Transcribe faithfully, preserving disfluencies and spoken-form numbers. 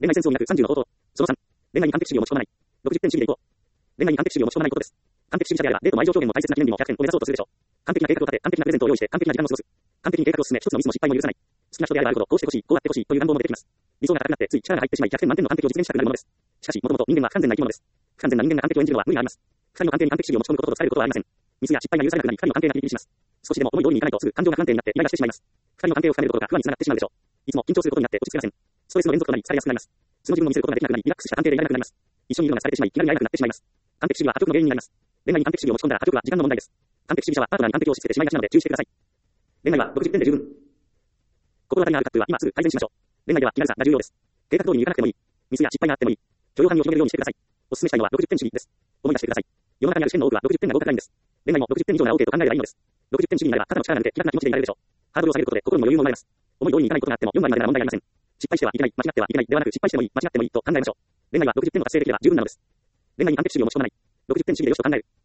恋愛戦争になくさんじゅうの方法。そのさん、恋愛に完璧主義を持ち込まない。ろくじゅってん主義でいこう。恋愛に完璧主義を持ち込まないことです。完璧主義者であれば、デートも愛情表現も大切な記念日もひゃくてんを目指そうとするでしょう。完璧な計画を立て、完璧なプレゼントを用意して、完璧な時間を過ごす。完璧に計画を進め、一つのミスも失敗も許さない。好きな人であればあるほど、こうしてほしい、こうあってほしいという願望も出てきます。理想が高くなって、つい力が入ってしまい、ひゃくてん満点の完璧を実現したくなるものです。しかし、もともと人間は不完全な生き物です。不完全な人間が完璧を演じるのは無理があります。二人の関係に完璧主義を持ち込むことと伝えることはありません。ミスや失敗が許されなくなり、二人の関係がピリピリします。少しでも思い通りにいかないとすぐ感情が不安定になってイライラしてしまいます。二人の関係を深めることが不安につながってしまうでしょう。いつも緊張することになって落ち着けません。ストレスの連続となり、疲れやすくなります。素の自分を見せることができなくなり、リラックスした関係でいられなくなります。一緒にいるのが疲れてしまい、気が慣れなくなってしまいます。完璧主義は破局の原因になります。恋愛に完璧主義を持ち込んだら破局は時間の問題です。完璧主義者はパートナーに完璧を押し付けてしまいがちなので注意してください。恋愛はろくじゅってんで十分。心当たりのあるカップルは今すぐ改善しましょう。恋愛では気軽さが重要です。計画通りにいかなくてもいい。ミスや失敗があってもいい。許容範囲を広げるようにしてください。お勧めしたいのはろくじゅってん主義です。思い出してください。世の中にある試験の多くはろくじゅってんが合格ラインです。恋愛もろくじゅってん以上なら OK と考えればいいのです。ろくじゅってん主義になれば肩の力が抜け気楽な気持ちでいられるでしょう。ハードルを下げることで心にも余裕も生まれます。思い通りにいかないことがあってもよんばいまでなら問題ありません。失敗してはいけない、間違ってはいけないではなく失敗してもいい、間違ってもいいと考えましょう。恋愛はろくじゅってんを達成できれば十分なのです。恋愛に完璧主義を持ち込まない。ろくじゅってん主義でよしと考える。